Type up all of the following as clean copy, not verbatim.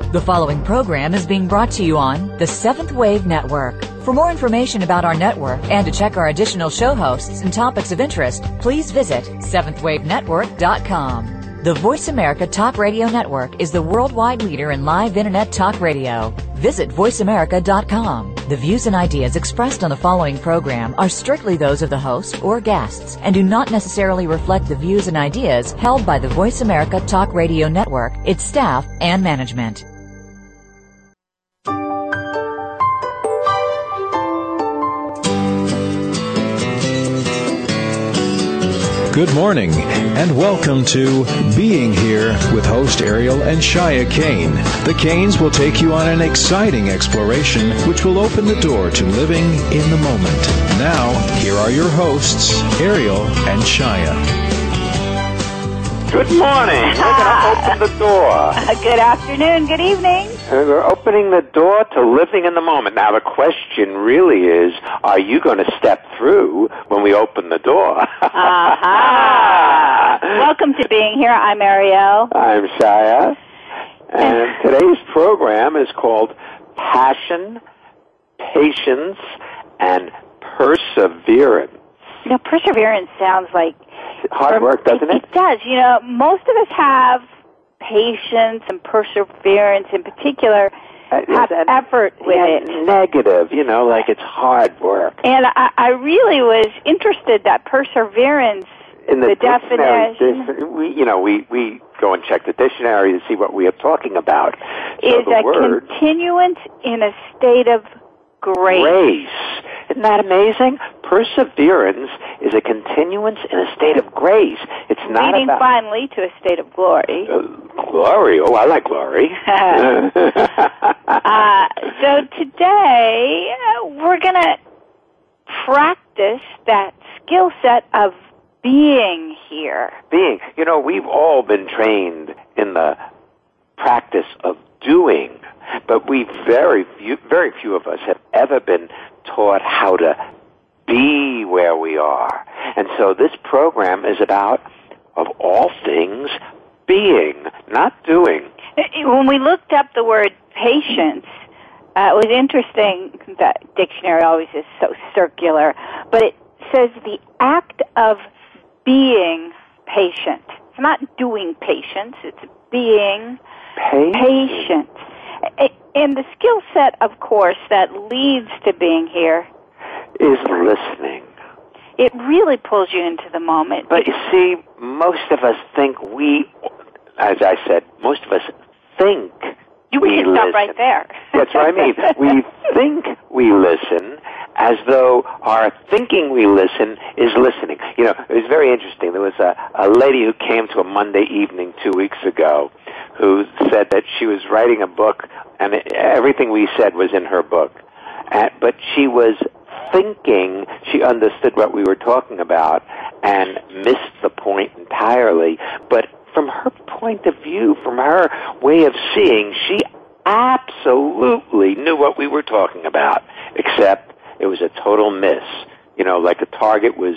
The following program is being brought to you on the Seventh Wave Network. For more information about our network and to check our additional show hosts and topics of interest, please visit seventhwavenetwork.com. The Voice America Talk Radio Network is the worldwide leader in live Internet talk radio. Visit voiceamerica.com. The views and ideas expressed on the following program are strictly those of the host or guests and do not necessarily reflect the views and ideas held by the Voice America Talk Radio Network, its staff, and management. Good morning, and welcome to Being Here with host Ariel and Shia Kane. The Kanes will take you on an exciting exploration which will open the door to living in the moment. Now, here are your hosts, Ariel and Shia. Good morning. We're going to open the door. Good afternoon. Good evening. We're opening the door to living in the moment. Now, the question really is, are you going to step through when we open the door? Welcome to Being Here. I'm Ariel. I'm Shia. And today's program is called Passion, Patience, and Perseverance. You know, perseverance sounds like hard work, doesn't it? It does. You know, most of us have patience and perseverance in particular, have effort with it. Negative, you know, like it's hard work. And I really was interested that perseverance, in the definition, we go and check the dictionary to see what we are talking about. Is a continuance in a state of grace. Isn't that amazing? Perseverance is a continuance in a state of grace. It's not leading finally to a state of glory. Glory? Oh, I like glory. So today we're going to practice that skill set of being here. Being. You know, we've all been trained in the practice of doing, but very few of us have ever been taught how to be where we are. And so this program is about, of all things, being, not doing. When we looked up the word patience, it was interesting. The dictionary always is so circular, but it says the act of being patient. It's not doing patience, it's being patient. And the skill set, of course, that leads to being here is listening. It really pulls you into the moment. But you see, most of us think as I said, most of us think we can stop right there. That's what I mean. We think we listen as though our thinking we listen is listening. You know, it was very interesting. There was a lady who came to a Monday evening 2 weeks ago who said that she was writing a book and everything we said was in her book. But she was thinking she understood what we were talking about and missed the point entirely. But from her point of view, from her way of seeing, she absolutely knew what we were talking about, except it was a total miss. You know, like the target was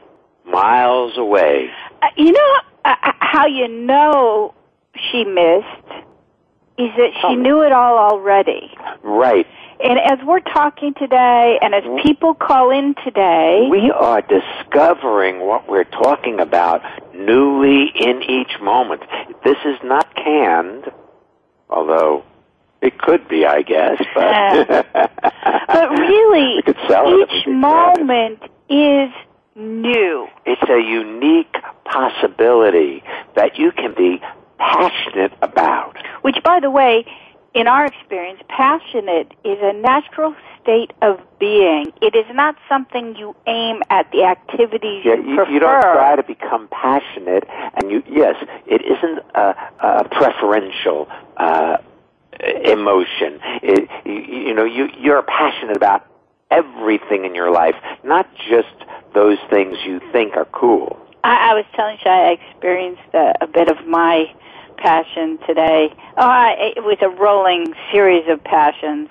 miles away. You know how you know she missed is that she knew it all already. Right. And as we're talking today, and as people call in today, we are discovering what we're talking about newly in each moment. This is not canned, although it could be, I guess. But really, each moment is new. It's a unique possibility that you can be passionate about. Which, by the way, in our experience, passionate is a natural state of being. It is not something you aim at, the activities you prefer. You don't try to become passionate, and it isn't a preferential emotion. You're passionate about everything in your life, not just those things you think are cool. I was telling you, I experienced a bit of my passion today. It was a rolling series of passions,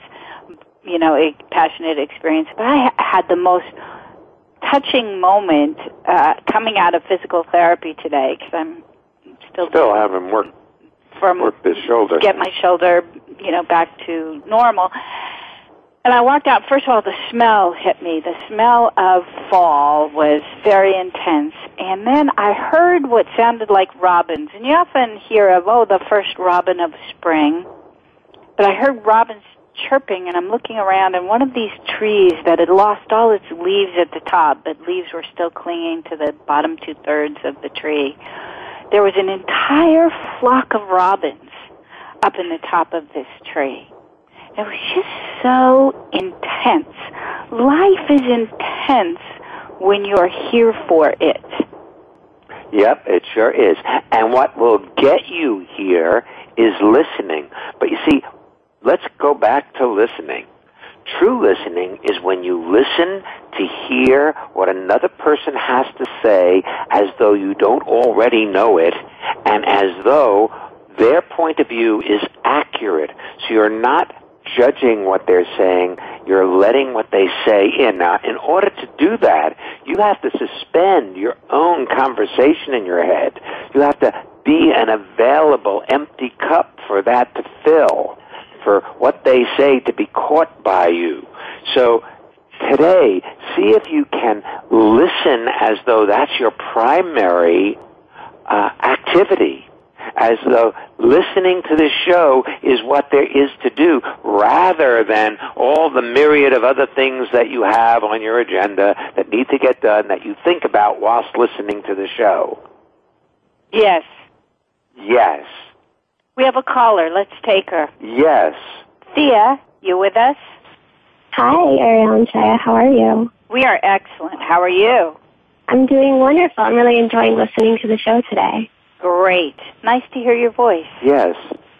a passionate experience. But I had the most touching moment coming out of physical therapy today because I'm still having work work the shoulder. Get my shoulder, back to normal. And I walked out. First of all, the smell hit me. The smell of fall was very intense. And then I heard what sounded like robins. And you often hear of, the first robin of spring. But I heard robins chirping, and I'm looking around, and one of these trees that had lost all its leaves at the top, but leaves were still clinging to the bottom two-thirds of the tree, there was an entire flock of robins up in the top of this tree. It was just so intense. Life is intense when you're here for it. Yep, it sure is. And what will get you here is listening. But you see, let's go back to listening. True listening is when you listen to hear what another person has to say as though you don't already know it, and as though their point of view is accurate. So you're not judging what they're saying, you're letting what they say in. Now, in order to do that, you have to suspend your own conversation in your head. You have to be an available empty cup for that to fill, for what they say to be caught by you. So today, see if you can listen as though that's your primary activity, as though listening to this show is what there is to do, rather than all the myriad of other things that you have on your agenda that need to get done that you think about whilst listening to the show. Yes. Yes. We have a caller. Let's take her. Yes. Thea, you with us? Hi, Ariel and Shaya. How are you? We are excellent. How are you? I'm doing wonderful. I'm really enjoying listening to the show today. Great. Nice to hear your voice. Yes.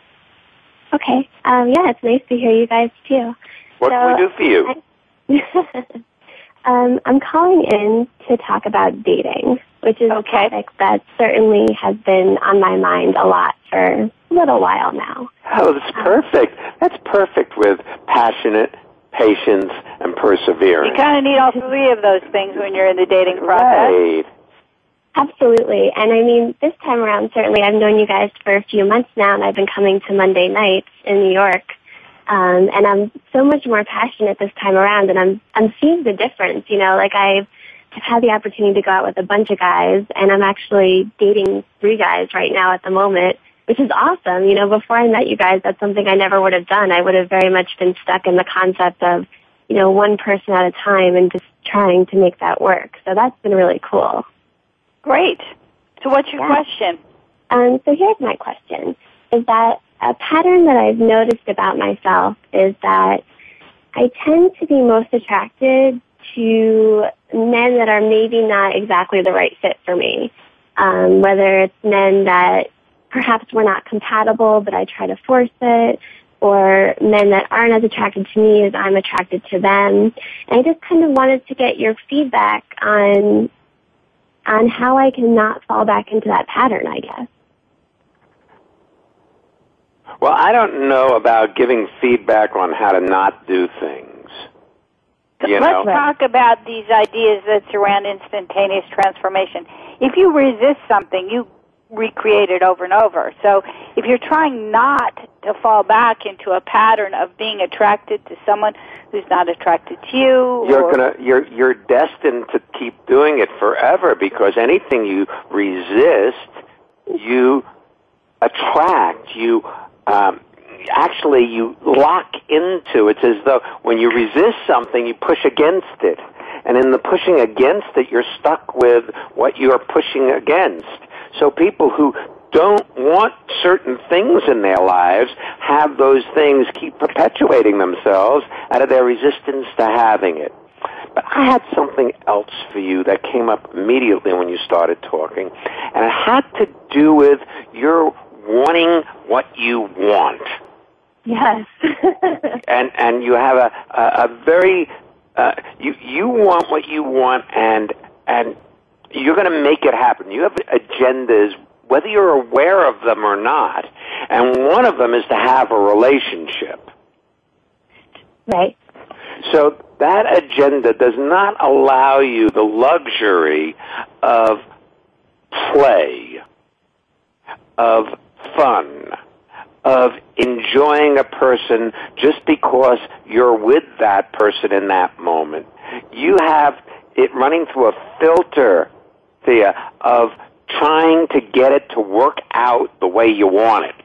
Okay. It's nice to hear you guys, too. What can we do for you? I'm calling in to talk about dating, which is a topic that certainly has been on my mind a lot for a little while now. Oh, that's perfect. That's perfect with passionate, patience, and perseverance. You kind of need all three of those things when you're in the dating process. Right. Absolutely. And I mean, this time around, certainly I've known you guys for a few months now, and I've been coming to Monday nights in New York. And I'm so much more passionate this time around, and I'm seeing the difference. I've had the opportunity to go out with a bunch of guys, and I'm actually dating 3 guys right now at the moment, which is awesome. Before I met you guys, that's something I never would have done. I would have very much been stuck in the concept of, one person at a time and just trying to make that work. So that's been really cool. Great. So what's your question? So here's my question, is that a pattern that I've noticed about myself is that I tend to be most attracted to men that are maybe not exactly the right fit for me, whether it's men that perhaps we're not compatible, but I try to force it, or men that aren't as attracted to me as I'm attracted to them. And I just kind of wanted to get your feedback on how I can not fall back into that pattern, I guess. Well, I don't know about giving feedback on how to not do things. Let's talk about these ideas that surround instantaneous transformation. If you resist something, you recreate it over and over. So if you're trying not to fall back into a pattern of being attracted to someone who's not attracted to you, you're destined to keep doing it forever, because anything you resist, you attract, you lock into. It's as though when you resist something, you push against it. And in the pushing against it, you're stuck with what you're pushing against. So people who don't want certain things in their lives have those things keep perpetuating themselves out of their resistance to having it. But I had something else for you that came up immediately when you started talking, and it had to do with your wanting what you want. Yes. and you have a very you want what you want, and you're going to make it happen. You have agendas, whether you're aware of them or not, and one of them is to have a relationship. Right. So that agenda does not allow you the luxury of play, of fun, of enjoying a person just because you're with that person in that moment. You have it running through a filter, Thea, of trying to get it to work out the way you want it.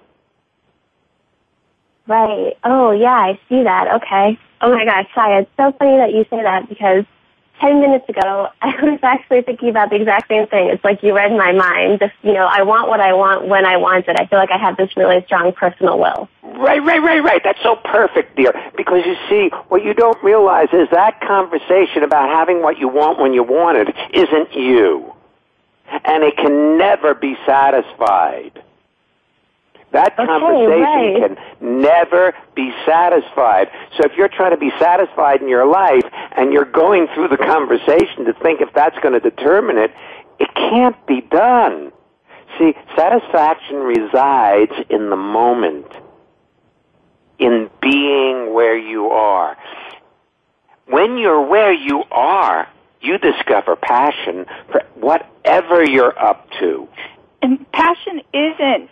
Right. Oh, yeah, I see that. Okay. Oh, my gosh, Shia, it's so funny that you say that because 10 minutes ago, I was actually thinking about the exact same thing. It's like you read my mind. Just, I want what I want when I want it. I feel like I have this really strong personal will. Right. That's so perfect, dear. Because you see, what you don't realize is that conversation about having what you want when you want it isn't you. And it can never be satisfied. That conversation can never be satisfied. So if you're trying to be satisfied in your life and you're going through the conversation to think if that's going to determine it, it can't be done. See, satisfaction resides in the moment, in being where you are. When you're where you are, you discover passion for whatever you're up to. And passion isn't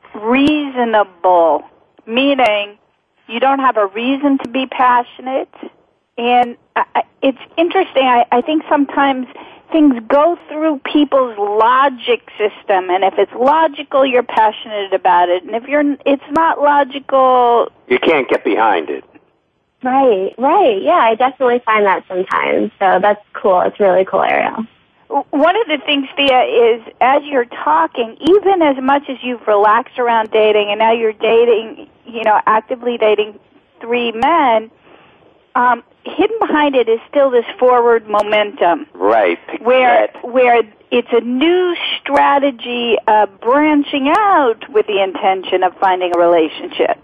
reasonable, meaning you don't have a reason to be passionate. And it's interesting. I think sometimes things go through people's logic system, and if it's logical, you're passionate about it. And if it's not logical, you can't get behind it. Right. Yeah, I definitely find that sometimes. So that's cool. It's really cool, Ariel. One of the things, Thea, is as you're talking, even as much as you've relaxed around dating and now you're dating, actively dating 3 men, hidden behind it is still this forward momentum. Right. Where it's a new strategy of branching out with the intention of finding a relationship.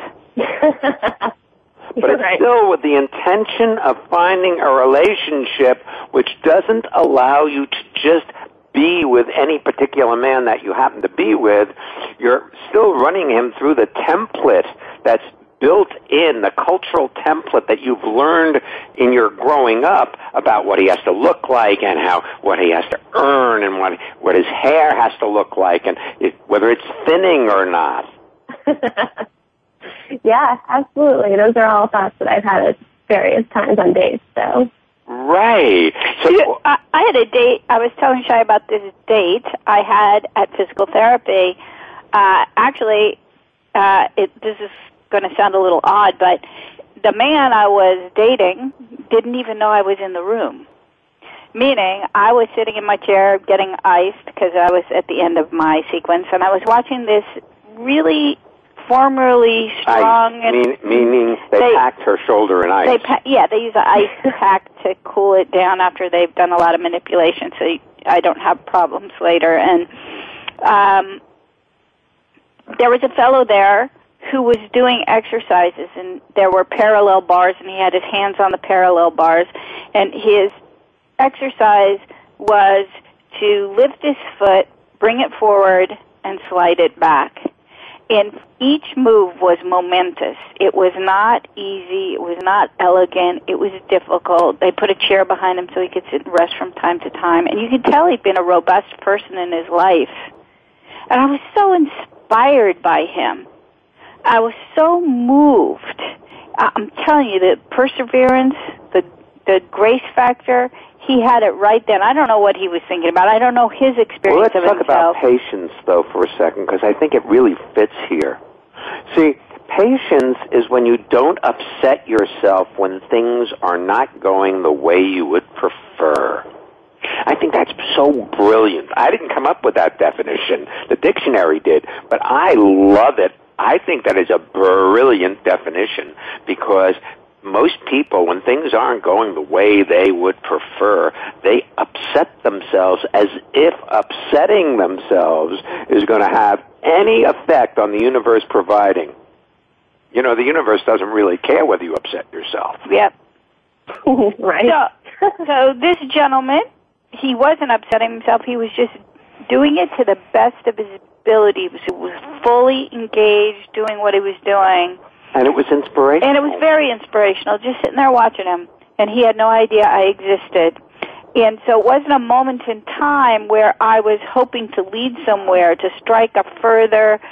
But it's still with the intention of finding a relationship which doesn't allow you to just be with any particular man that you happen to be with. You're still running him through the template that's built in, the cultural template that you've learned in your growing up about what he has to look like and what he has to earn and what his hair has to look like and whether it's thinning or not. Yeah, absolutely. Those are all thoughts that I've had at various times on dates. So. Right. So I had a date. I was telling Shai about this date I had at physical therapy. This is going to sound a little odd, but the man I was dating didn't even know I was in the room. Meaning, I was sitting in my chair getting iced because I was at the end of my sequence, and I was watching this really formerly strong. Meaning they packed her shoulder in ice. They use an ice pack to cool it down after they've done a lot of manipulation, so I don't have problems later. And there was a fellow there who was doing exercises, and there were parallel bars, and he had his hands on the parallel bars, and his exercise was to lift his foot, bring it forward, and slide it back. And each move was momentous. It was not easy. It was not elegant. It was difficult. They put a chair behind him so he could sit and rest from time to time. And you could tell he'd been a robust person in his life. And I was so inspired by him. I was so moved. I'm telling you, the perseverance, the grace factor, he had it right then. I don't know what he was thinking about. I don't know his experience of himself. Let's talk about patience, though, for a second, because I think it really fits here. See, patience is when you don't upset yourself when things are not going the way you would prefer. I think that's so brilliant. I didn't come up with that definition. The dictionary did, but I love it. I think that is a brilliant definition because most people, when things aren't going the way they would prefer, they upset themselves as if upsetting themselves is going to have any effect on the universe providing. You know, the universe doesn't really care whether you upset yourself. Yep. Right. So this gentleman, he wasn't upsetting himself. He was just doing it to the best of his ability. He was fully engaged doing what he was doing. And it was inspirational. And it was very inspirational, just sitting there watching him. And he had no idea I existed. And so it wasn't a moment in time where I was hoping to lead somewhere, to strike a further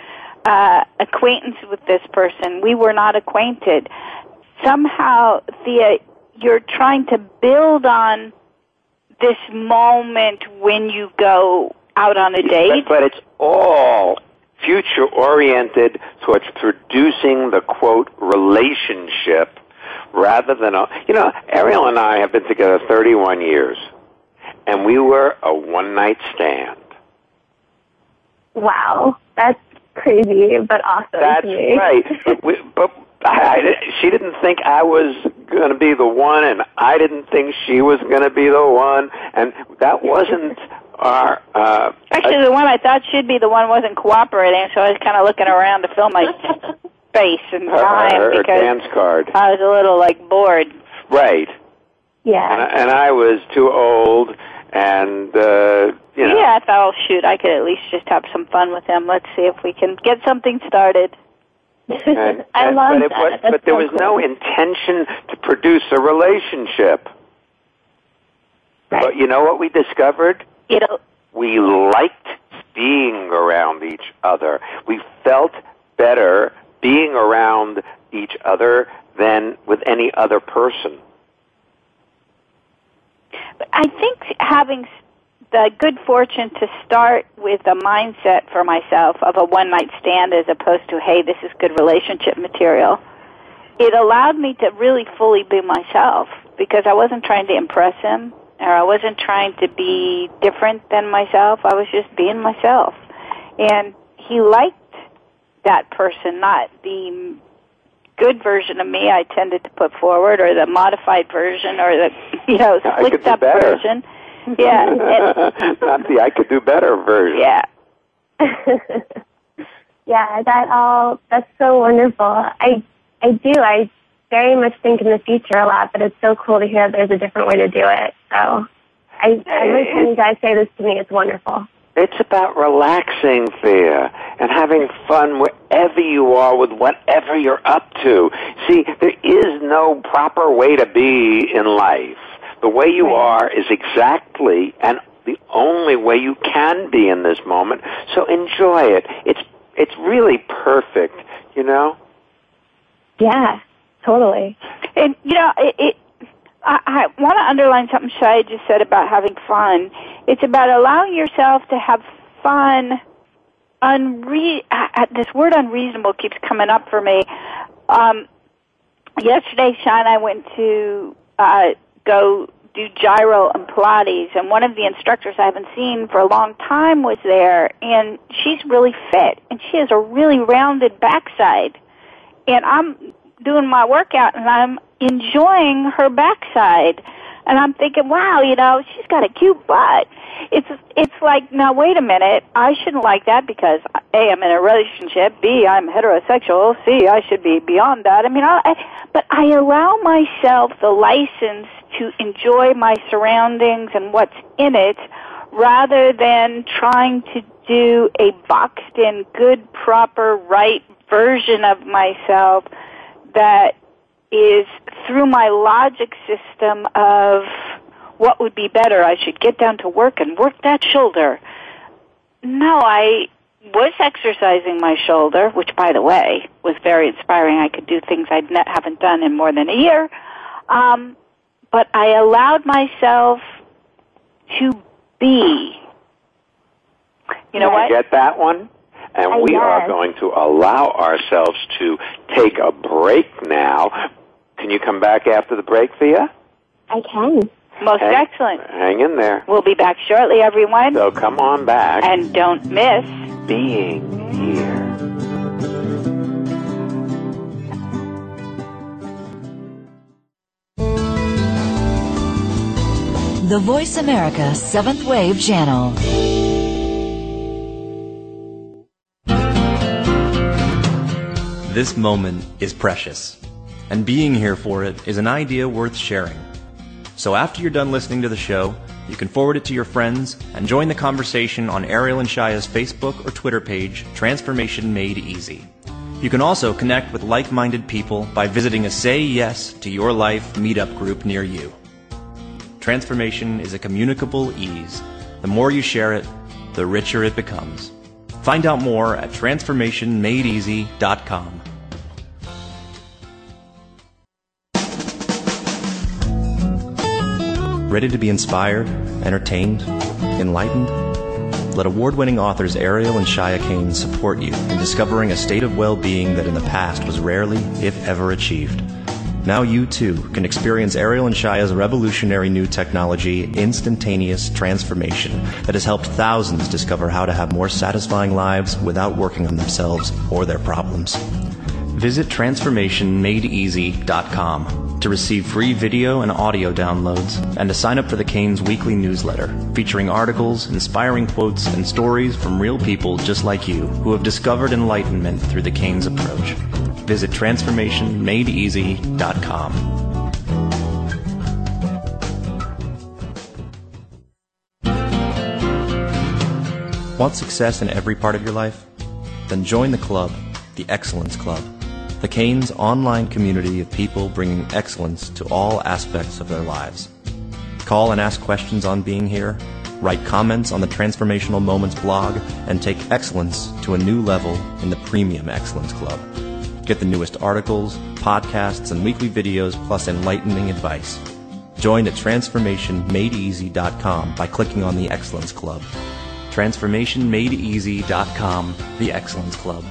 acquaintance with this person. We were not acquainted. Somehow, Thea, you're trying to build on this moment when you go out on a date. But it's all future-oriented towards producing the, quote, relationship rather than Ariel and I have been together 31 years, and we were a one-night stand. Wow, that's crazy, but awesome. That's to me. right. She didn't think I was going to be the one, and I didn't think she was going to be the one, and that wasn't our... Actually, the one I thought she'd be the one wasn't cooperating, so I was kind of looking around to fill my space and time her because dance card. I was a little, bored. Right. Yeah. And I was too old, and, Yeah, I thought, oh, shoot, I could at least just have some fun with him. Let's see if we can get something started. I love that. But there was no intention to produce a relationship. Right. But you know what we discovered? We liked being around each other. We felt better being around each other than with any other person. But I think having the good fortune to start with a mindset for myself of a one-night stand as opposed to, hey, this is good relationship material, it allowed me to really fully be myself because I wasn't trying to impress him or I wasn't trying to be different than myself. I was just being myself. And he liked that person, not the good version of me I tended to put forward or the modified version or the, slicked up version. Yeah. Not the I could do better version. Yeah. Yeah, that's so wonderful. I very much think in the future a lot, but it's so cool to hear that there's a different way to do it. So every time you guys say this to me, it's wonderful. It's about relaxing, Thea, and having fun wherever you are with whatever you're up to. See, there is no proper way to be in life. The way you are is exactly and the only way you can be in this moment. So enjoy it. It's really perfect, Yeah, totally. And, I want to underline something Shia just said about having fun. It's about allowing yourself to have fun. This word unreasonable keeps coming up for me. Yesterday, Shia and I went to go do gyro and Pilates, and one of the instructors I haven't seen for a long time was there, and she's really fit, and she has a really rounded backside. And I'm doing my workout, and I'm enjoying her backside. And I'm thinking, wow, she's got a cute butt. It's like, now, wait a minute, I shouldn't like that because, A, I'm in a relationship, B, I'm heterosexual, C, I should be beyond that. But I allow myself the license to enjoy my surroundings and what's in it rather than trying to do a boxed-in, good, proper, right version of myself that is through my logic system of what would be better. I should get down to work and work that shoulder. No, I was exercising my shoulder, which, by the way, was very inspiring. I could do things I haven't done in more than a year. But I allowed myself to be. You know what? Get that one? And we are going to allow ourselves to take a break now. Can you come back after the break, Thea? I can. Most excellent. Hang in there. We'll be back shortly, everyone. So come on back. And don't miss being here. The Voice America 7th Wave Channel. This moment is precious, and being here for it is an idea worth sharing. So after you're done listening to the show, you can forward it to your friends and join the conversation on Ariel and Shia's Facebook or Twitter page, Transformation Made Easy. You can also connect with like-minded people by visiting a Say Yes to Your Life meetup group near you. Transformation is a communicable ease. The more you share it, the richer it becomes. Find out more at transformationmadeeasy.com. Ready to be inspired, entertained, enlightened? Let award-winning authors Ariel and Shia Kane support you in discovering a state of well-being that in the past was rarely, if ever, achieved. Now you, too, can experience Ariel and Shia's revolutionary new technology, Instantaneous Transformation, that has helped thousands discover how to have more satisfying lives without working on themselves or their problems. Visit transformationmadeeasy.com to receive free video and audio downloads and to sign up for the Kane's weekly newsletter featuring articles, inspiring quotes, and stories from real people just like you who have discovered enlightenment through the Kane's approach. Visit transformationmadeeasy.com. Want success in every part of your life? Then join the club, the Excellence Club. The Kane's online community of people bringing excellence to all aspects of their lives. Call and ask questions on Being Here, write comments on the Transformational Moments blog, and take excellence to a new level in the Premium Excellence Club. Get the newest articles, podcasts, and weekly videos, plus enlightening advice. Join at transformationmadeeasy.com by clicking on the Excellence Club. Transformationmadeeasy.com, the Excellence Club.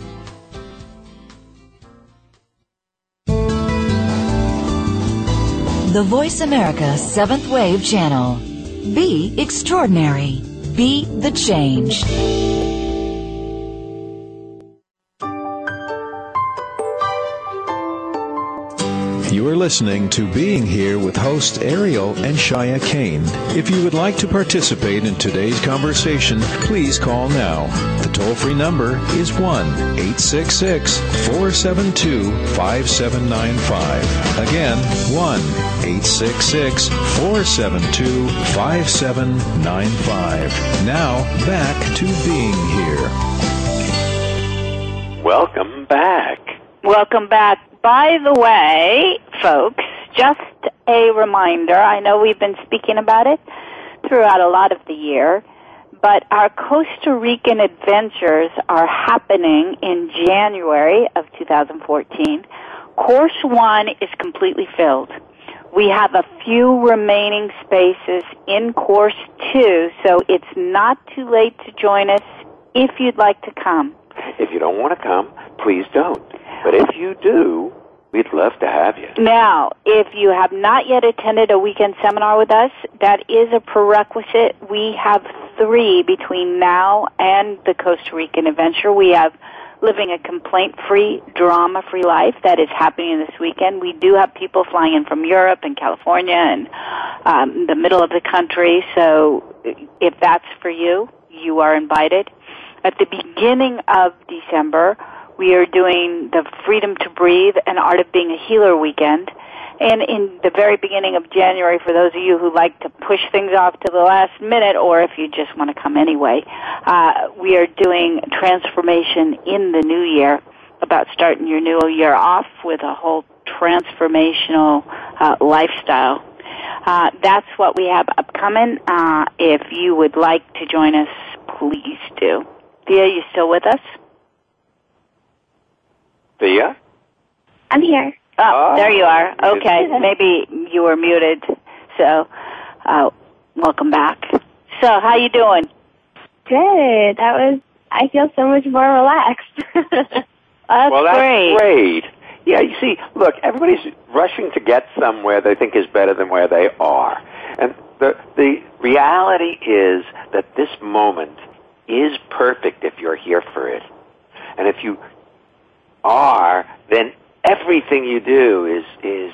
The Voice America 7th Wave Channel. Be extraordinary. Be the change. You are listening to Being Here with hosts Ariel and Shia Kane. If you would like to participate in today's conversation, please call now. The toll-free number is 1-866-472-5795. Again, 1-866-472-5795. Now, back to Being Here. Welcome back. Welcome back. By the way, folks, just a reminder, I know we've been speaking about it throughout a lot of the year, but our Costa Rican adventures are happening in January of 2014. Course 1 is completely filled. We have a few remaining spaces in Course 2, so it's not too late to join us if you'd like to come. If you don't want to come, please don't. But if you do, we'd love to have you. Now, if you have not yet attended a weekend seminar with us, that is a prerequisite. We have 3 between now and the Costa Rican adventure. We have Living a Complaint-Free, Drama-Free Life. That is happening this weekend. We do have people flying in from Europe and California and the middle of the country. So if that's for you, you are invited. At the beginning of December, we are doing the Freedom to Breathe and Art of Being a Healer weekend. And in the very beginning of January, for those of you who like to push things off to the last minute, or if you just want to come anyway, we are doing Transformation in the New Year, about starting your new year off with a whole transformational lifestyle. That's what we have upcoming. If you would like to join us, please do. Thea, you still with us? Thea? I'm here. Oh, there you are. Okay, maybe you were muted. So, welcome back. So, how you doing? Good. I feel so much more relaxed. That's great. Yeah, you see, look, everybody's rushing to get somewhere they think is better than where they are. And the reality is that this moment is perfect if you're here for it. And if you are, then everything you do is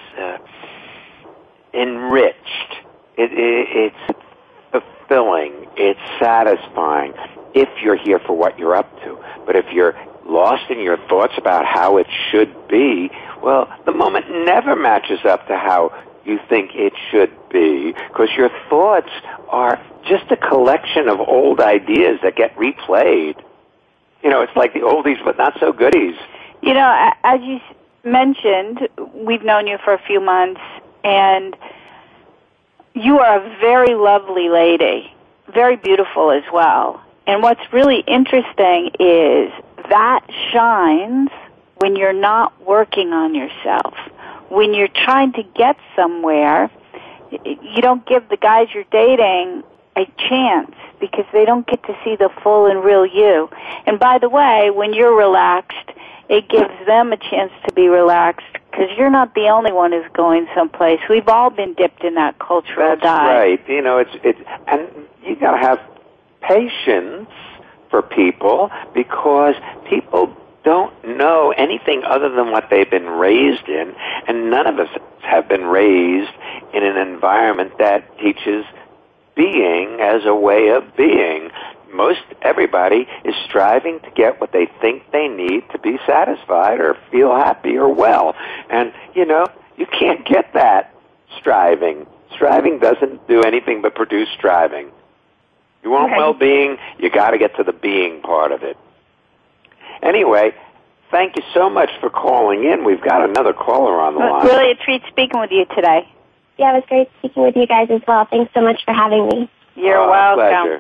enriched. It's fulfilling. It's satisfying if you're here for what you're up to. But if you're lost in your thoughts about how it should be, well, the moment never matches up to how you think it should be, because your thoughts are just a collection of old ideas that get replayed. You know, it's like the oldies but not so goodies. You know, as you mentioned, we've known you for a few months, and you are a very lovely lady, very beautiful as well. And what's really interesting is that shines when you're not working on yourself. When you're trying to get somewhere, you don't give the guys you're dating a chance because they don't get to see the full and real you. And by the way, when you're relaxed, it gives them a chance to be relaxed because you're not the only one who's going someplace. We've all been dipped in that cultural dive. That's right. You know, and you got to have patience for people because people don't know anything other than what they've been raised in, and none of us have been raised in an environment that teaches being as a way of being. Most everybody is striving to get what they think they need to be satisfied or feel happy or well. And, you know, you can't get that striving. Striving doesn't do anything but produce striving. You want well-being, you got to get to the being part of it. Anyway, thank you so much for calling in. We've got another caller on the line. Really a treat speaking with you today. Yeah, it was great speaking with you guys as well. Thanks so much for having me. You're welcome. Pleasure.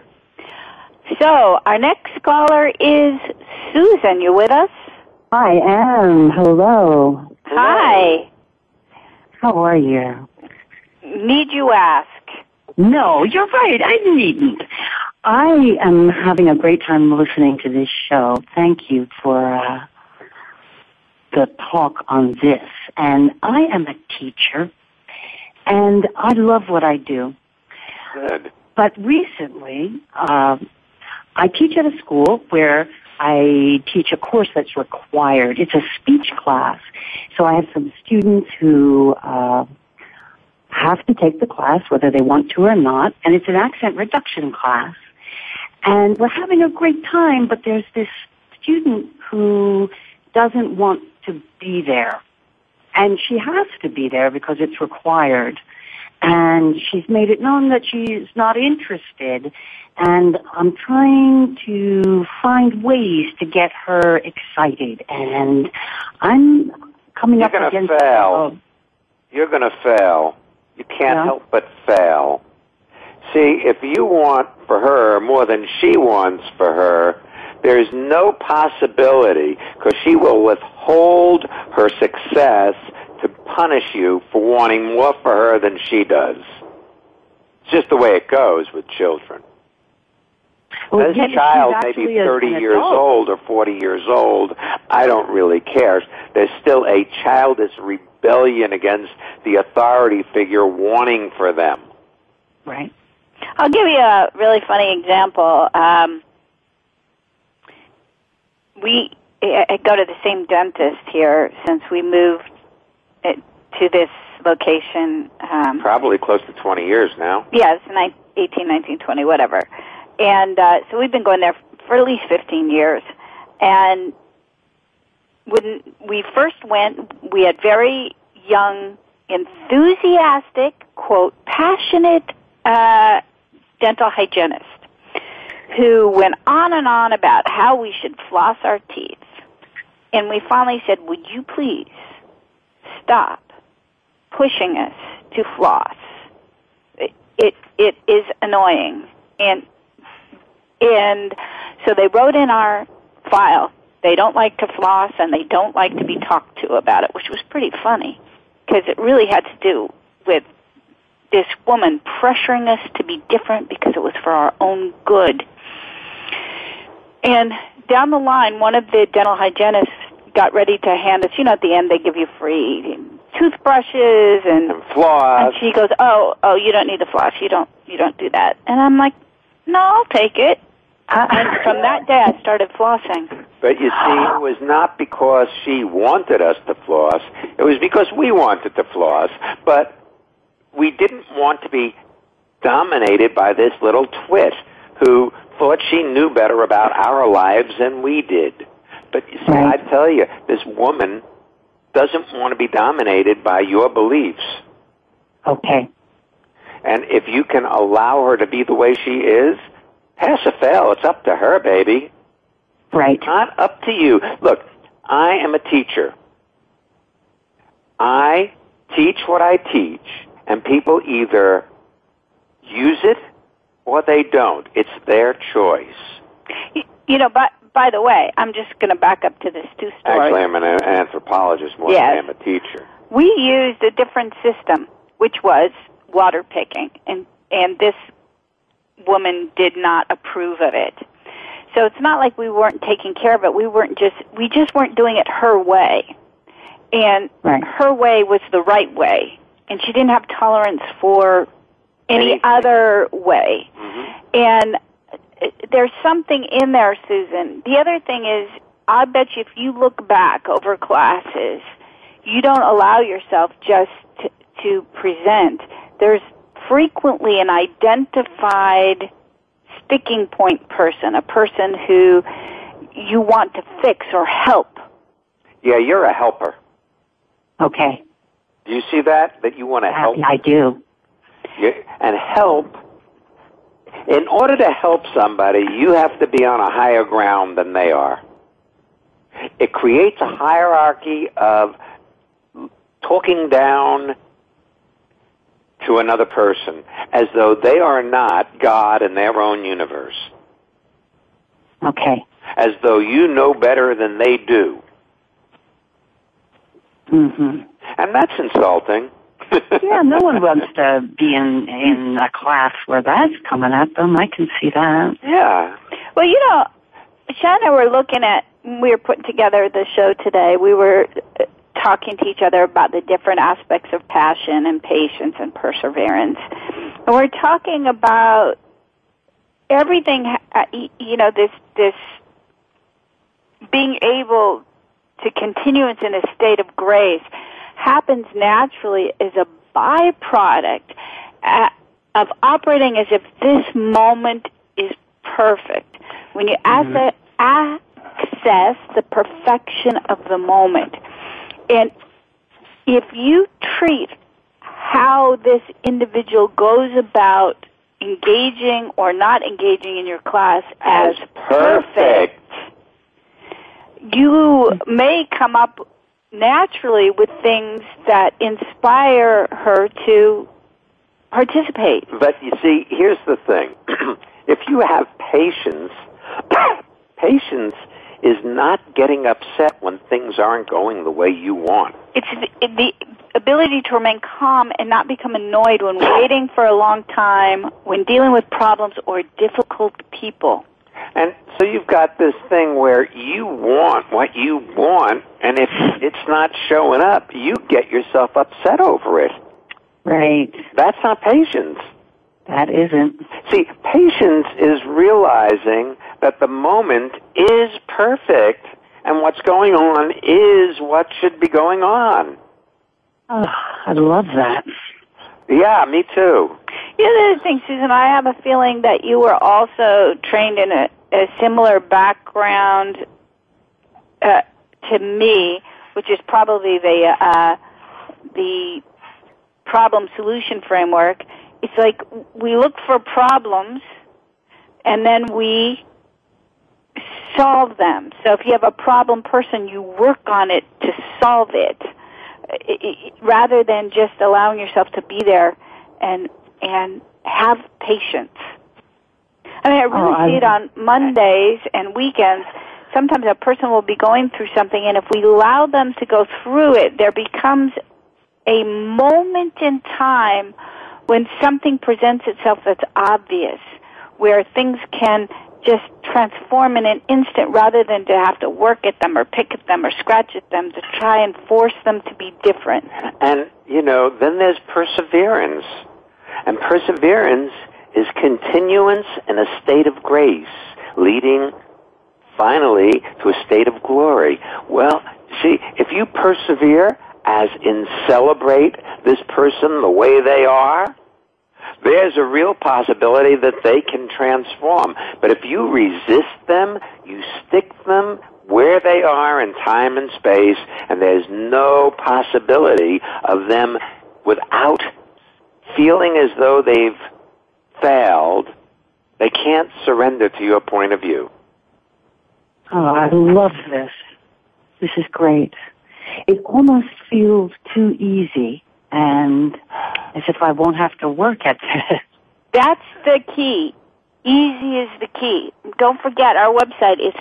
So, our next caller is Susan. You with us? I am. Hello. Hi. How are you? Need you ask? No, you're right. I needn't. I am having a great time listening to this show. Thank you for the talk on this. And I am a teacher, and I love what I do. Good. But recently, I teach at a school where I teach a course that's required. It's a speech class. So I have some students who have to take the class whether they want to or not, and it's an accent reduction class. And we're having a great time, but there's this student who doesn't want to be there. And she has to be there because it's required. And she's made it known that she's not interested. And I'm trying to find ways to get her excited. And I'm coming up against... You're going to fail. You're going to fail. You can't help but fail. See, if you want for her more than she wants for her, there's no possibility, because she will withhold her success to punish you for wanting more for her than she does. It's just the way it goes with children. Well, As a child, maybe 30 years old or 40 years old, I don't really care. There's still a childish rebellion against the authority figure wanting for them. Right. I'll give you a really funny example. I go to the same dentist here since we moved to this location. Probably close to 20 years now. Yes, 18, 19, 20, whatever. And so we've been going there for at least 15 years. And when we first went, we had very young, enthusiastic, quote, passionate dental hygienist who went on and on about how we should floss our teeth. And we finally said, would you please stop pushing us to floss? It is annoying. And so they wrote in our file, they don't like to floss and they don't like to be talked to about it, which was pretty funny because it really had to do with this woman pressuring us to be different because it was for our own good. And down the line, one of the dental hygienists got ready to hand us, at the end they give you free toothbrushes and floss. And she goes, oh, you don't need the floss. You don't do that. And I'm like, no, I'll take it. And from that day, I started flossing. But you see, it was not because she wanted us to floss. It was because we wanted to floss. But we didn't want to be dominated by this little twit who thought she knew better about our lives than we did. But you see, I tell you, this woman doesn't want to be dominated by your beliefs. Okay. And if you can allow her to be the way she is, pass or fail, it's up to her, baby. Right. Not up to you. Look, I am a teacher. I teach what I teach, and people either use it or they don't. It's their choice. You know, by the way, I'm just going to back up to this two story. Actually, I'm an anthropologist more than I am a teacher. We used a different system, which was water picking, and this woman did not approve of it. So it's not like we weren't taking care of it. We just weren't doing it her way. And her way was the right way. And she didn't have tolerance for any other way. Mm-hmm. And there's something in there, Susan. The other thing is, I bet you if you look back over classes, you don't allow yourself just to present. There's frequently an identified sticking point person, a person who you want to fix or help. Yeah, you're a helper. Okay. Do you see that you want to help? I do. And help, in order to help somebody, you have to be on a higher ground than they are. It creates a hierarchy of talking down to another person as though they are not God in their own universe. Okay. As though you know better than they do. Mm-hmm. And that's insulting. Yeah, no one wants to be in a class where that's coming at them. I can see that. Yeah. Well, you know, Shannon and I were looking at, we were putting together the show today, we were talking to each other about the different aspects of passion and patience and perseverance. And we're talking about everything, you know, this being able to continuance in a state of grace happens naturally as a byproduct of operating as if this moment is perfect. When you access the perfection of the moment. And if you treat how this individual goes about engaging or not engaging in your class as perfect, you may come up naturally with things that inspire her to participate. But you see, here's the thing. If you have patience, patience is not getting upset when things aren't going the way you want. It's the ability to remain calm and not become annoyed when waiting for a long time, when dealing with problems or difficult people. And so you've got this thing where you want what you want, and if it's not showing up, you get yourself upset over it. Right. That's not patience. That isn't. See, patience is realizing that the moment is perfect, and what's going on is what should be going on. Oh, I love that. Yeah, me too. The other thing, Susan, I have a feeling that you were also trained in a similar background to me, which is probably the problem-solution framework. It's like we look for problems, and then we solve them. So if you have a problem person, you work on it to solve it, rather than just allowing yourself to be there and have patience. I mean, I really see it on Mondays and weekends. Sometimes a person will be going through something, and if we allow them to go through it, there becomes a moment in time when something presents itself that's obvious, where things can just transform in an instant rather than to have to work at them or pick at them or scratch at them to try and force them to be different. And, you know, then there's perseverance. And perseverance is continuance in a state of grace, leading finally to a state of glory. Well, see, if you persevere as in celebrate this person the way they are, there's a real possibility that they can transform. But if you resist them, you stick them where they are in time and space, and there's no possibility of them without feeling as though they've failed, they can't surrender to your point of view. Oh, I love this. This is great. It almost feels too easy, and as if I won't have to work at this. That's the key. Easy is the key. Don't forget, our website is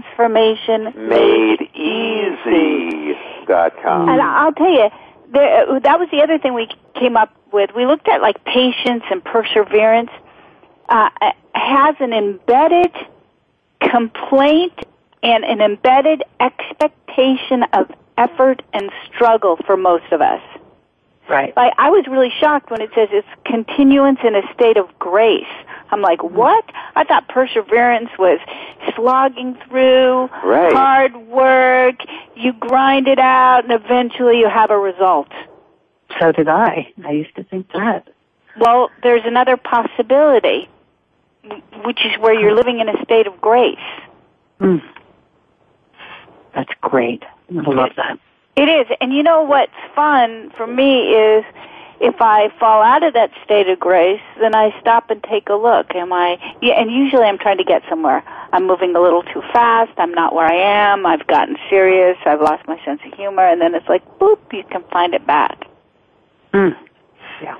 transformationmadeeasy.com. And I'll tell you, that was the other thing we came up with. We looked at like patience and perseverance. Has an embedded complaint and an embedded expectation of effort and struggle for most of us. Right. Like, I was really shocked when it says it's continuance in a state of grace. I'm like, what? I thought perseverance was slogging through, hard work, you grind it out, and eventually you have a result. So did I. I used to think that. Well, there's another possibility, which is where you're living in a state of grace. Mm. That's great. I love that. It is. And you know what's fun for me is if I fall out of that state of grace, then I stop and take a look. And usually I'm trying to get somewhere. I'm moving a little too fast. I'm not where I am. I've gotten serious. I've lost my sense of humor. And then it's like, boop, you can find it back. Mm. Yeah.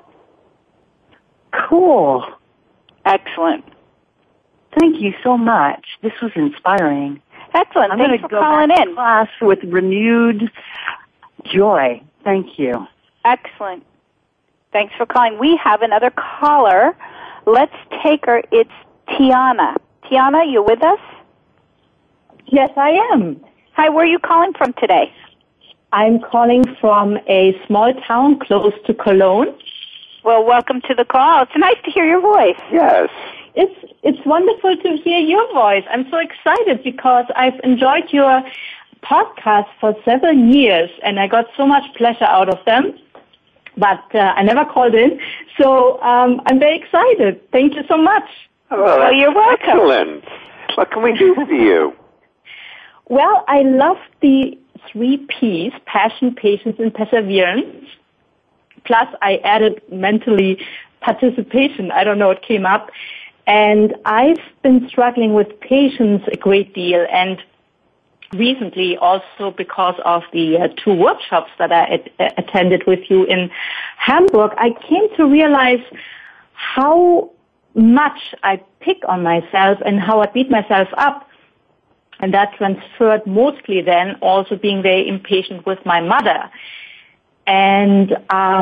Cool. Excellent. Thank you so much. This was inspiring. Excellent. Thanks for calling in. Class with renewed joy. Thank you. Excellent. Thanks for calling. We have another caller. Let's take her. It's Tiana. Tiana, you with us? Yes, I am. Hi, where are you calling from today? I'm calling from a small town close to Cologne. Well, welcome to the call. It's nice to hear your voice. Yes. It's wonderful to hear your voice. I'm so excited because I've enjoyed your podcast for several years and I got so much pleasure out of them. But I never called in, so I'm very excited. Thank you so much. Well, you're welcome. Excellent. What can we do for you? Well, I love the 3 Ps, passion, patience, and perseverance. Plus, I added mentally participation. I don't know, it came up. And I've been struggling with patience a great deal. And recently, also because of the 2 workshops that I attended with you in Hamburg, I came to realize how much I pick on myself and how I beat myself up. And that transferred mostly then also being very impatient with my mother. And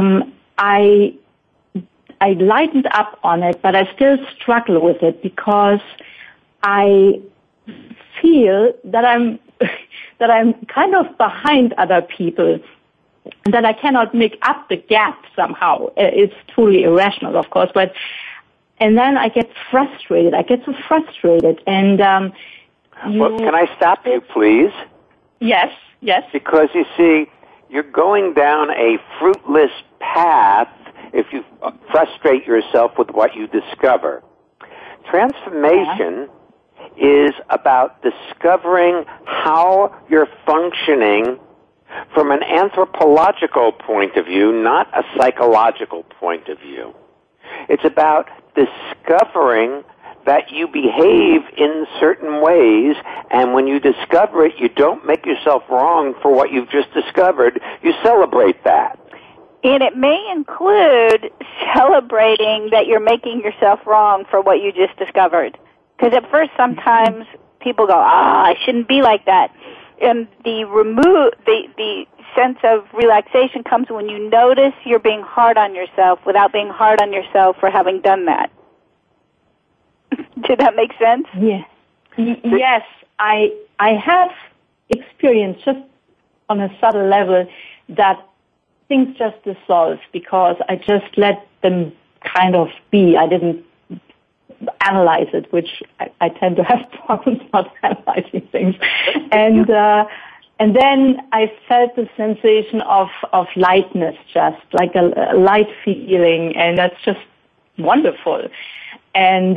I lightened up on it, but I still struggle with it because I feel that I'm kind of behind other people, and that I cannot make up the gap somehow. It's truly irrational, of course, and then I get frustrated. I get so frustrated, and well, can I stop you, please? Yes. Because you see, you're going down a fruitless path if you frustrate yourself with what you discover. Transformation is about discovering how you're functioning from an anthropological point of view, not a psychological point of view. It's about discovering that you behave in certain ways, and when you discover it, you don't make yourself wrong for what you've just discovered. You celebrate that. And it may include celebrating that you're making yourself wrong for what you just discovered. Because at first, sometimes people go, I shouldn't be like that. And the sense of relaxation comes when you notice you're being hard on yourself without being hard on yourself for having done that. Did that make sense? Yeah. Yes, I have experienced just on a subtle level that things just dissolve because I just let them kind of be. I didn't analyze it, which I tend to have problems not analyzing things. And then I felt the sensation of lightness, just like a light feeling, and that's just wonderful. And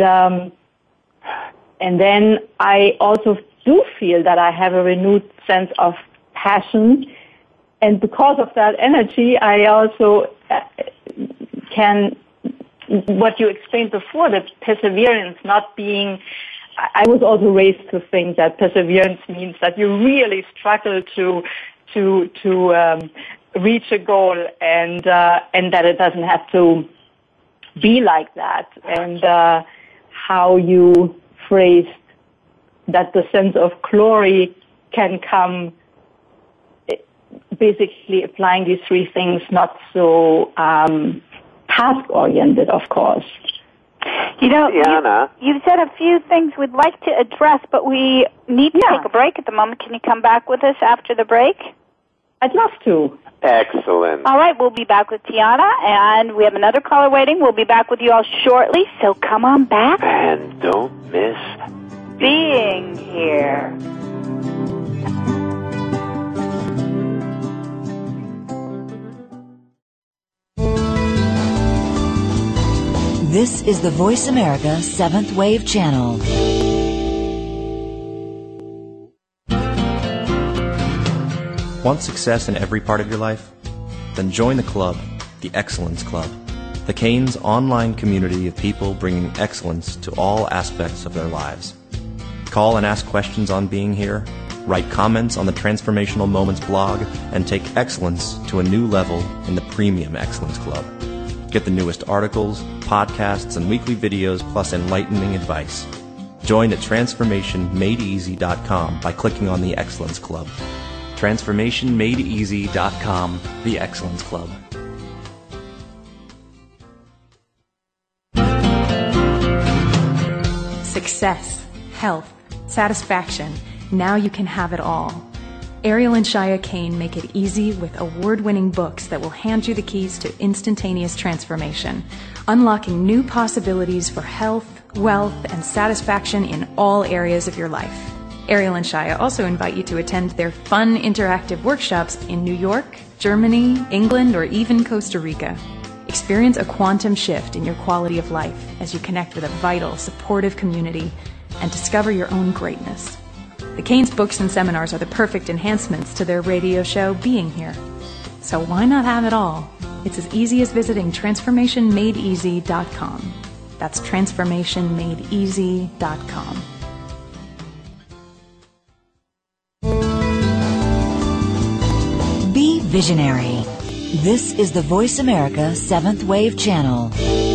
then I also do feel that I have a renewed sense of passion. And because of that energy, I also can, what you explained before, that perseverance not being, I was also raised to think that perseverance means that you really struggle to reach a goal, and that it doesn't have to be like that. And how you phrased that the sense of glory can come, basically applying these three things, not so task-oriented, of course. You know, Tiana, you've said a few things we'd like to address, but we need to take a break at the moment. Can you come back with us after the break? I'd love to. excellent. All right, we'll be back with Tiana, and we have another caller waiting. We'll be back with you all shortly, so come on back. And don't miss Being here. This is the Voice America 7th Wave Channel. Want success in every part of your life? Then join the club, the Excellence Club, the Canes online community of people bringing excellence to all aspects of their lives. Call and ask questions on Being Here, write comments on the Transformational Moments blog, and take excellence to a new level in the Premium Excellence Club. Get the newest articles, podcasts, and weekly videos, plus enlightening advice. Join at TransformationMadeEasy.com by clicking on the Excellence Club. TransformationMadeEasy.com, the Excellence Club. Success, health, satisfaction. Now you can have it all. Ariel and Shia Kane make it easy with award-winning books that will hand you the keys to instantaneous transformation, unlocking new possibilities for health, wealth, and satisfaction in all areas of your life. Ariel and Shia also invite you to attend their fun interactive workshops in New York, Germany, England, or even Costa Rica. Experience a quantum shift in your quality of life as you connect with a vital, supportive community and discover your own greatness. The Canes books and seminars are the perfect enhancements to their radio show, Being Here. So why not have it all? It's as easy as visiting TransformationMadeEasy.com. That's TransformationMadeEasy.com. Be visionary. This is the Voice America 7th Wave Channel.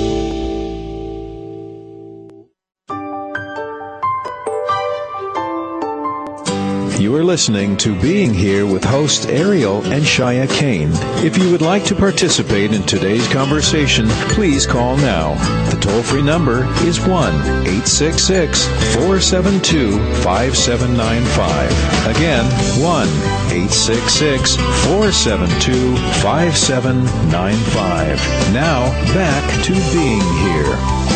You are listening to Being Here with host Ariel and Shia Kane. If you would like to participate in today's conversation, please call now. The toll-free number is 1-866-472-5795. Again, 1-866-472-5795. Now, back to Being Here.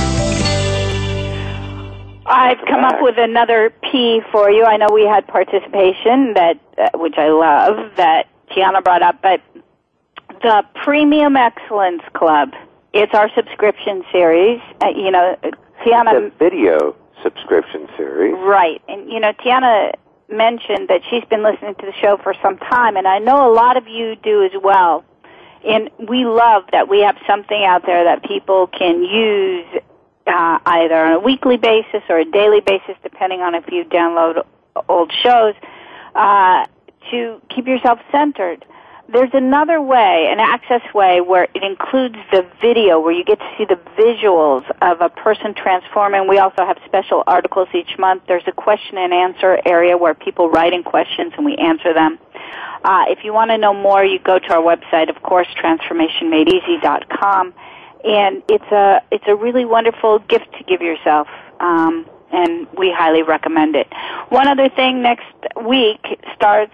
I've come up with another P for you. I know we had participation, that which I love, that Tiana brought up, but the Premium Excellence Club. It's our subscription series. Tiana... The video subscription series. Right. And, Tiana mentioned that she's been listening to the show for some time, and I know a lot of you do as well. And we love that we have something out there that people can use either on a weekly basis or a daily basis, depending on if you download old shows, to keep yourself centered. There's another way, an access way, where it includes the video, where you get to see the visuals of a person transforming. We also have special articles each month. There's a question and answer area where people write in questions and we answer them. If you want to know more, you go to our website, of course, TransformationMadeEasy.com. And it's a really wonderful gift to give yourself, and we highly recommend it. One other thing, next week starts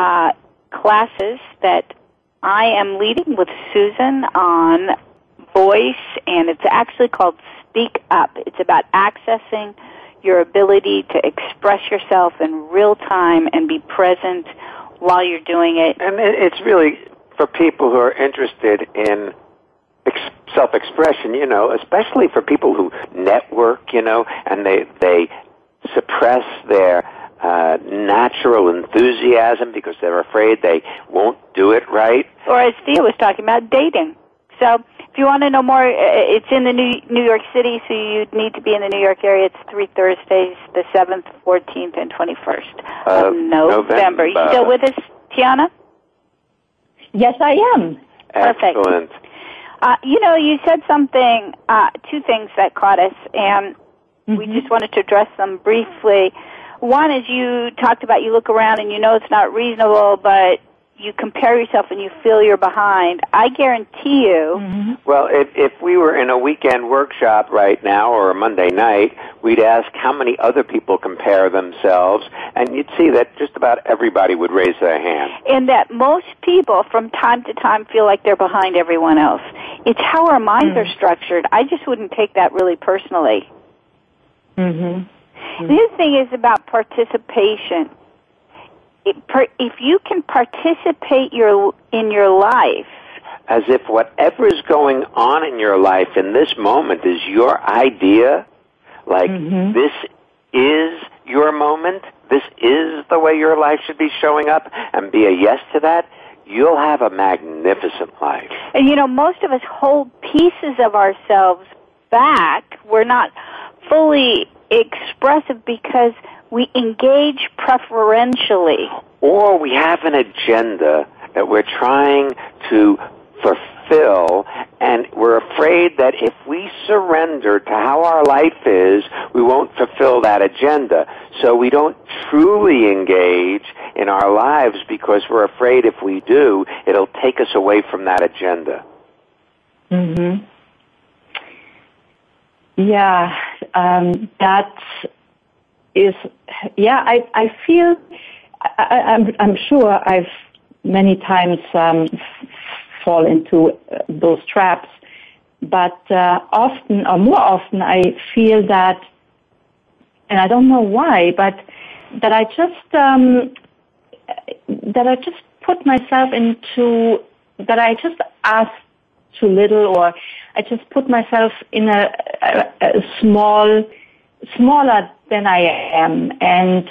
classes that I am leading with Susan on voice, and it's actually called Speak Up. It's about accessing your ability to express yourself in real time and be present while you're doing it. And it's really for people who are interested in self-expression, especially for people who network, and they suppress their natural enthusiasm because they're afraid they won't do it right. Or as Thea was talking about, dating. So if you want to know more, it's in the New York City, so you need to be in the New York area. It's 3 Thursdays, the 7th, 14th, and 21st of November. You still with us, Tiana? Yes, I am. Perfect. Excellent. You said something, two things that caught us, and We just wanted to address them briefly. One is you talked about you look around and you know it's not reasonable, but you compare yourself and you feel you're behind. I guarantee you. Well, if we were in a weekend workshop right now or a Monday night, we'd ask how many other people compare themselves, and you'd see that just about everybody would raise their hand. And that most people from time to time feel like they're behind everyone else. It's how our minds are structured. I just wouldn't take that really personally. The other thing is about participation. If you can participate in your life, as if whatever is going on in your life in this moment is your idea, like this is your moment, this is the way your life should be showing up, and be a yes to that, you'll have a magnificent life. And you know, most of us hold pieces of ourselves back. We're not fully expressive because we engage preferentially. Or we have an agenda that we're trying to fulfill, and we're afraid that if we surrender to how our life is, we won't fulfill that agenda. So we don't truly engage in our lives because we're afraid if we do, it'll take us away from that agenda. Yeah, that is, I feel, I'm sure I've many times fall into those traps, but often, or more often, I feel that, and I don't know why, but that I just put myself into, that I just ask too little, or I just put myself in a smaller than I am, and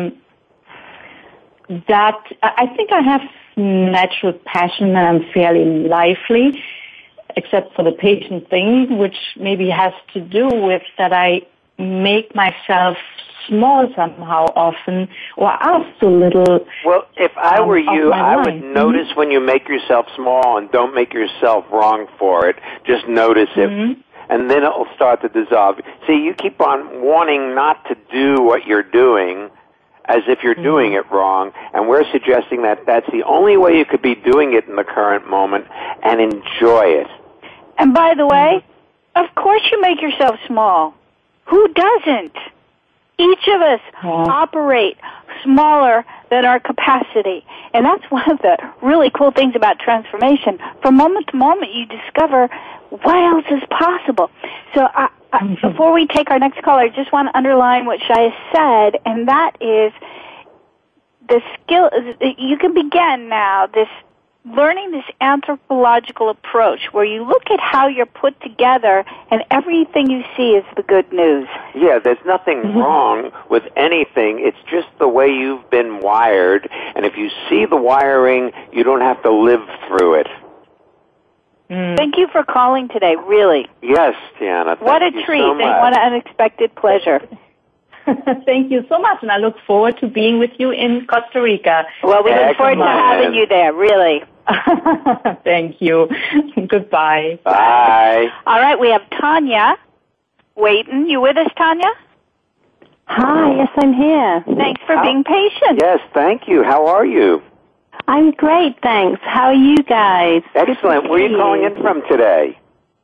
that I think I have natural passion and I'm fairly lively, except for the patient thing, which maybe has to do with that I make myself small somehow often, or ask too little. Well, if I were you, I would notice when you make yourself small, and don't make yourself wrong for it. Just notice it, and then it will start to dissolve. See, you keep on wanting not to do what you're doing as if you're doing it wrong, and we're suggesting that that's the only way you could be doing it in the current moment, and enjoy it. And by the way, of course you make yourself small. Who doesn't? Each of us operate smaller than our capacity. And that's one of the really cool things about transformation. From moment to moment, you discover what else is possible. So before we take our next caller, I just want to underline what Shaya said, and that is the skill. You can begin now learning this anthropological approach where you look at how you're put together and everything you see is the good news. Yeah, there's nothing wrong with anything. It's just the way you've been wired, and if you see the wiring, you don't have to live through it. Thank you for calling today, really. Yes, Tiana. What a treat and what an unexpected pleasure. Thank you so much, and I look forward to being with you in Costa Rica. Well, we look forward to having you there, really. Thank you. Goodbye. Bye. All right, we have Tanya waiting. You with us, Tanya? Hi, yes, I'm here. Thanks for being patient. Yes, thank you. How are you? I'm great, thanks. How are you guys? Excellent. Where are you calling in from today?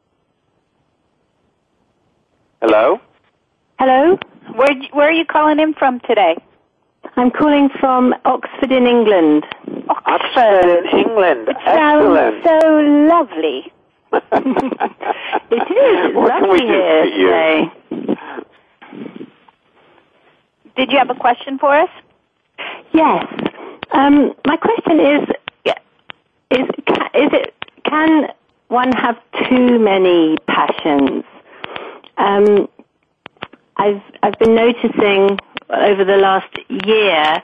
Hello? Hello? Where are you calling in from today? I'm calling from Oxford in England. Oxford in England. Excellent. Sounds so lovely. It is. What can we do for you? Today. Did you have a question for us? Yes. My question is can one have too many passions? I've been noticing over the last year.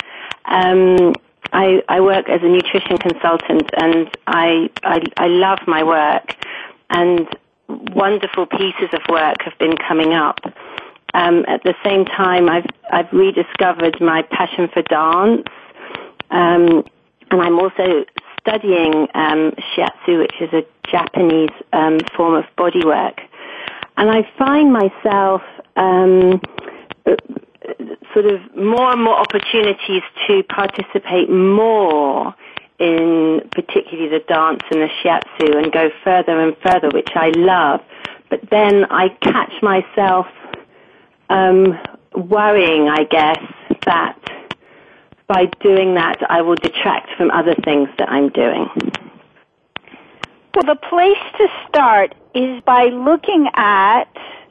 I work as a nutrition consultant, and I love my work, and wonderful pieces of work have been coming up. At the same time, I've rediscovered my passion for dance, and I'm also studying shiatsu, which is a Japanese form of bodywork. And I find myself sort of more and more opportunities to participate more in particularly the dance and the shiatsu and go further and further, which I love. But then I catch myself worrying, I guess, that by doing that I will detract from other things that I'm doing. Well, the place to start is by looking at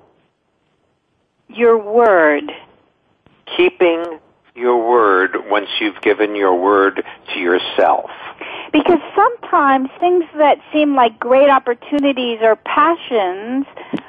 your word. Keeping your word once you've given your word to yourself. Because sometimes things that seem like great opportunities or passions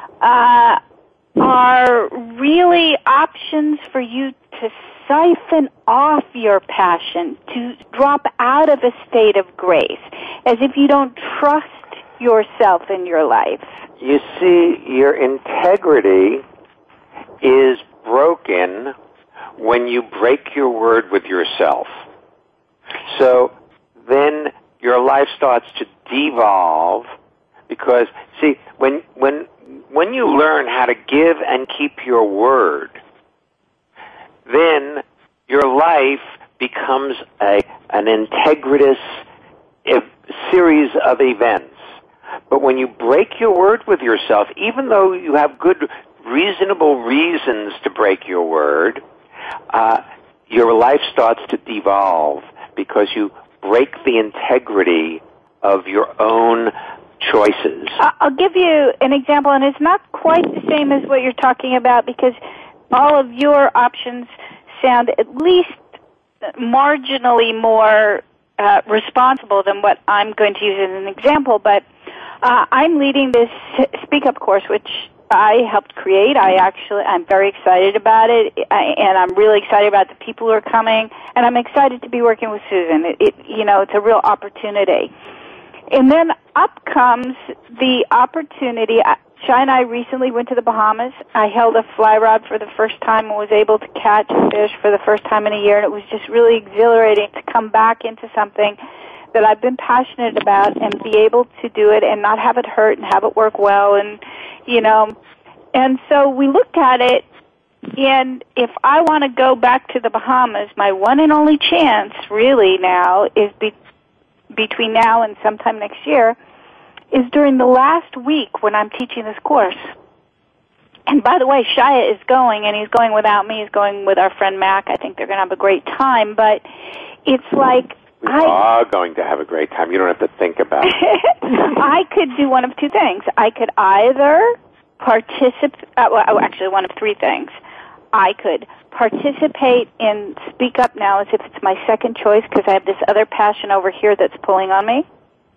are really options for you to siphon off your passion, to drop out of a state of grace, as if you don't trust yourself in your life. You see, your integrity is broken when you break your word with yourself. So then your life starts to devolve because, see, when you learn how to give and keep your word, then your life becomes an integritous series of events. But when you break your word with yourself, even though you have good, reasonable reasons to break your word, your life starts to devolve because you break the integrity of your own choices. I'll give you an example, and it's not quite the same as what you're talking about because all of your options sound at least marginally more responsible than what I'm going to use as an example, but I'm leading this Speak Up course, which I helped create. I'm very excited about it, and I'm really excited about the people who are coming, and I'm excited to be working with Susan. It's a real opportunity. And then up comes the opportunity. Shai and I recently went to the Bahamas. I held a fly rod for the first time and was able to catch a fish for the first time in a year, and it was just really exhilarating to come back into something that I've been passionate about and be able to do it and not have it hurt and have it work well. And so we looked at it, and if I want to go back to the Bahamas, my one and only chance really now is between now and sometime next year is during the last week when I'm teaching this course. And by the way, Shia is going, and he's going without me. He's going with our friend Mac. I think they're going to have a great time, but it's like we are going to have a great time. You don't have to think about it. I could do one of two things. I could either participate, actually one of three things. I could participate in Speak Up now as if it's my second choice because I have this other passion over here that's pulling on me.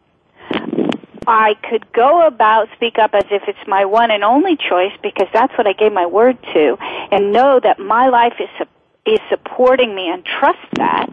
I could go about Speak Up as if it's my one and only choice because that's what I gave my word to and know that my life is supporting me and trust that.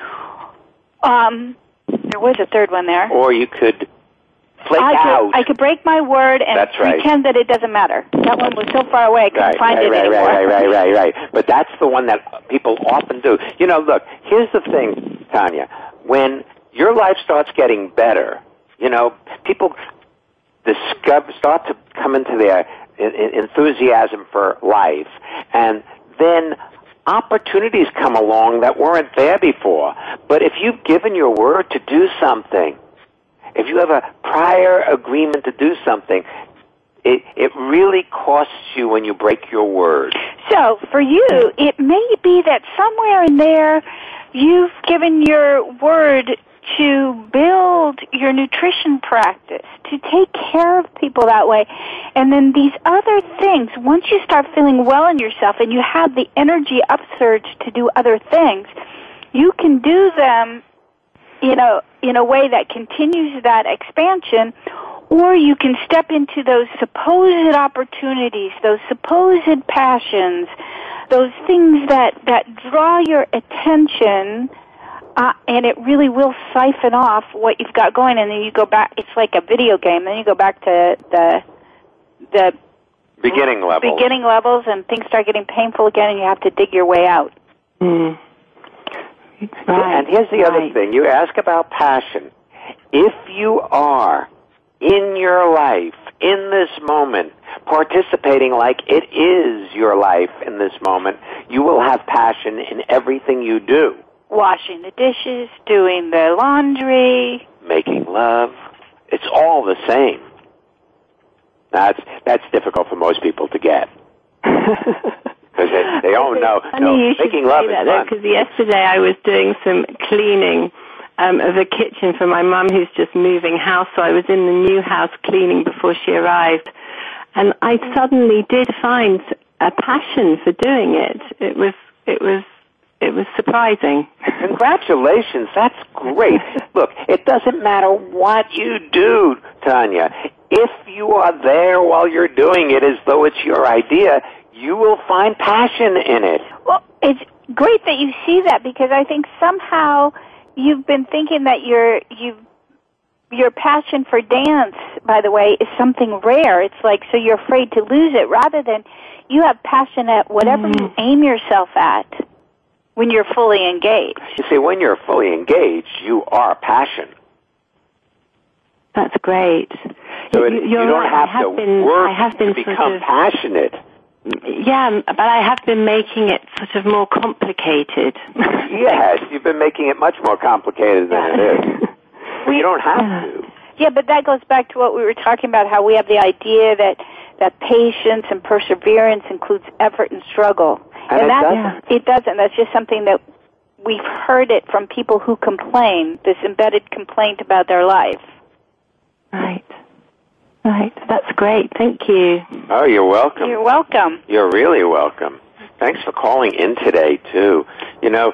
There was a third one there. Or you could flake out. I could break my word and pretend that it doesn't matter. That one was so far away I couldn't find it anymore. Right. But that's the one that people often do. Look, here's the thing, Tanya. When your life starts getting better, people start to come into their enthusiasm for life, and then opportunities come along that weren't there before. But if you've given your word to do something, if you have a prior agreement to do something, it really costs you when you break your word. So for you, it may be that somewhere in there you've given your word to build your nutrition practice, to take care of people that way. And then these other things, once you start feeling well in yourself and you have the energy upsurge to do other things, you can do them, in a way that continues that expansion, or you can step into those supposed opportunities, those supposed passions, those things that draw your attention, and it really will siphon off what you've got going, and then you go back. It's like a video game. Then you go back to the beginning levels, and things start getting painful again, and you have to dig your way out. Right. And here's the other thing. You ask about passion. If you are in your life, in this moment, participating like it is your life in this moment, you will have passion in everything you do. Washing the dishes, doing the laundry, making love. It's all the same. That's difficult for most people to get. Because they don't know. Making love is fun. Because yesterday I was doing some cleaning of a kitchen for my mum who's just moving house, so I was in the new house cleaning before she arrived. And I suddenly did find a passion for doing it. It was surprising. Congratulations, that's great. Look, it doesn't matter what you do, Tanya. If you are there while you're doing it as though it's your idea, you will find passion in it. Well, it's great that you see that, because I think somehow you've been thinking that your passion for dance, by the way, is something rare. It's like, so you're afraid to lose it, rather than you have passion at whatever you aim yourself at when you're fully engaged. You see, when you're fully engaged, you are passion. That's great. So you don't have to work to become passionate. Yeah, but I have been making it sort of more complicated. Yes, you've been making it much more complicated than it is. But you don't have to. Yeah, but that goes back to what we were talking about, how we have the idea that patience and perseverance includes effort and struggle. And it doesn't. That's just something that we've heard it from people who complain, this embedded complaint about their life. Right. That's great. Thank you. Oh, you're welcome. You're welcome. You're really welcome. Thanks for calling in today, too. You know,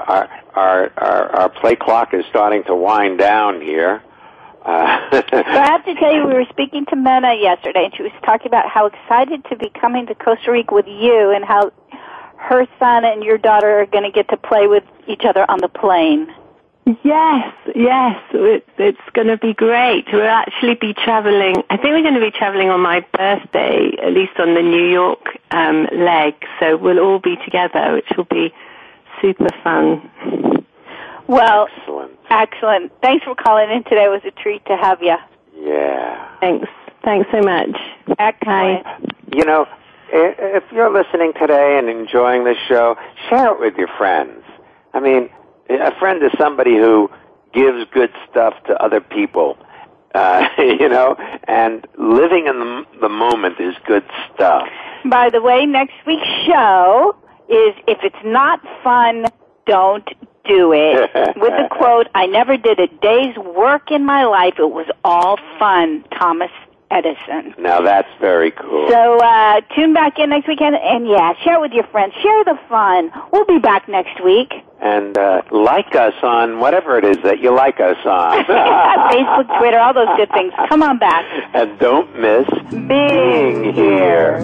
our play clock is starting to wind down here. So I have to tell you, we were speaking to Mena yesterday, and she was talking about how excited to be coming to Costa Rica with you, and how her son and your daughter are going to get to play with each other on the plane. Yes, it's going to be great. We'll actually be traveling. I think we're going to be traveling on my birthday, at least on the New York leg. So we'll all be together, which will be super fun. Well, excellent. Thanks for calling in today. It was a treat to have you. Yeah. Thanks so much. Excellent. You know, if you're listening today and enjoying the show, share it with your friends. I mean, a friend is somebody who gives good stuff to other people, you know, and living in the moment is good stuff. By the way, next week's show is, if it's not fun, don't do it. With the quote, I never did a day's work in my life. It was all fun, Thomas Edison. Now that's very cool. So tune back in next weekend, and share it with your friends. Share the fun. We'll be back next week. And like us on whatever it is that you like us on. Facebook, Twitter, all those good things. Come on back. And don't miss being here.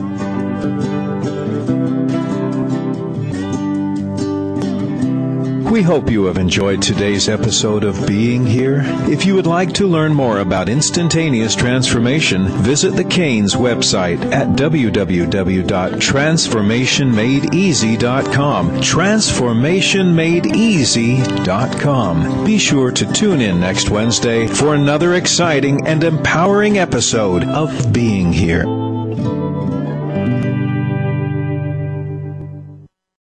We hope you have enjoyed today's episode of Being Here. If you would like to learn more about instantaneous transformation, visit the Canes website at www.transformationmadeeasy.com. Transformationmadeeasy.com. Be sure to tune in next Wednesday for another exciting and empowering episode of Being Here.